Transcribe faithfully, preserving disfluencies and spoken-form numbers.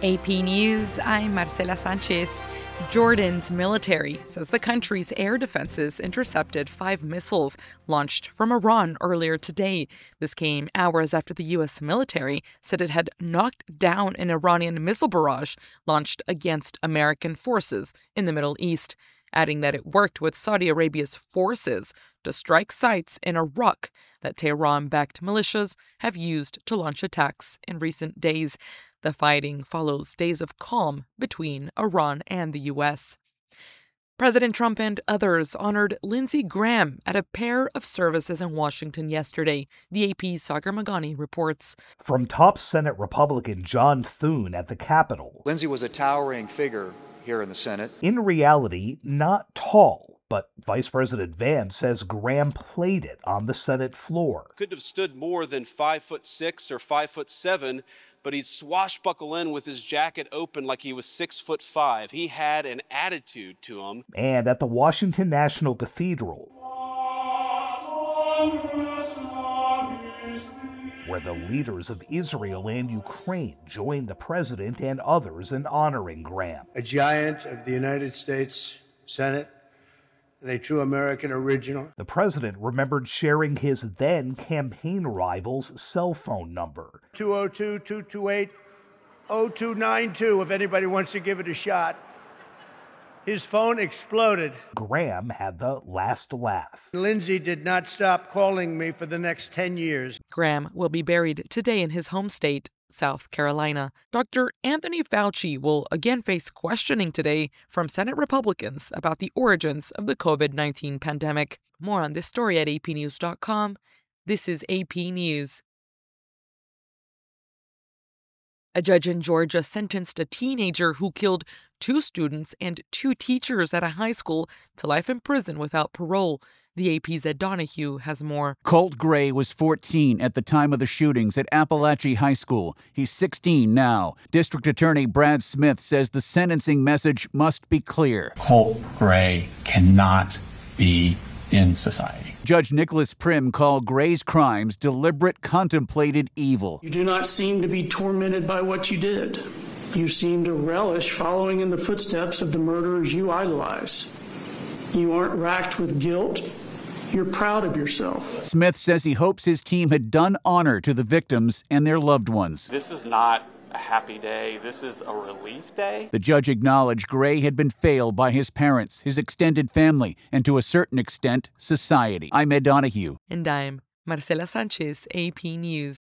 A P News, I'm Marcela Sanchez. Jordan's military says the country's air defenses intercepted five missiles launched from Iran earlier today. This came hours after the U S military said it had knocked down an Iranian missile barrage launched against American forces in the Middle East, adding that it worked with Saudi Arabia's forces to strike sites in Iraq that Tehran-backed militias have used to launch attacks in recent days. The fighting follows days of calm between Iran and the U S. President Trump and others honored Lindsey Graham at a pair of services in Washington yesterday, the A P's Sagar Meghani reports. From top Senate Republican John Thune at the Capitol. Lindsey was a towering figure here in the Senate. In reality, not tall, but Vice President Vance says Graham played it on the Senate floor. Couldn't have stood more than five foot six or five foot seven, but he'd swashbuckle in with his jacket open like he was six foot five. He had an attitude to him. And at the Washington National Cathedral, where the leaders of Israel and Ukraine joined the president and others in honoring Graham. A giant of the United States Senate, and a true American original. The president remembered sharing his then campaign rival's cell phone number. two oh two, two two eight, oh two nine two, if anybody wants to give it a shot. His phone exploded. Graham had the last laugh. Lindsey did not stop calling me for the next ten years. Graham will be buried today in his home state, South Carolina. Doctor Anthony Fauci will again face questioning today from Senate Republicans about the origins of the covid nineteen pandemic. More on this story at A P news dot com. This is A P News. A judge in Georgia sentenced a teenager who killed two students and two teachers at a high school to life in prison without parole. The A P's Ed Donahue has more. Colt Gray was fourteen at the time of the shootings at Appalachia High School. He's sixteen now. District Attorney Brad Smith says the sentencing message must be clear. Colt Gray cannot be in society. Judge Nicholas Prim called Gray's crimes deliberate, contemplated evil. You do not seem to be tormented by what you did. You seem to relish following in the footsteps of the murderers you idolize. You aren't racked with guilt. You're proud of yourself. Smith says he hopes his team had done honor to the victims and their loved ones. This is not a happy day. This is a relief day. The judge acknowledged Gray had been failed by his parents, his extended family, and to a certain extent, society. I'm Ed Donahue. And I'm Marcela Sanchez, A P News.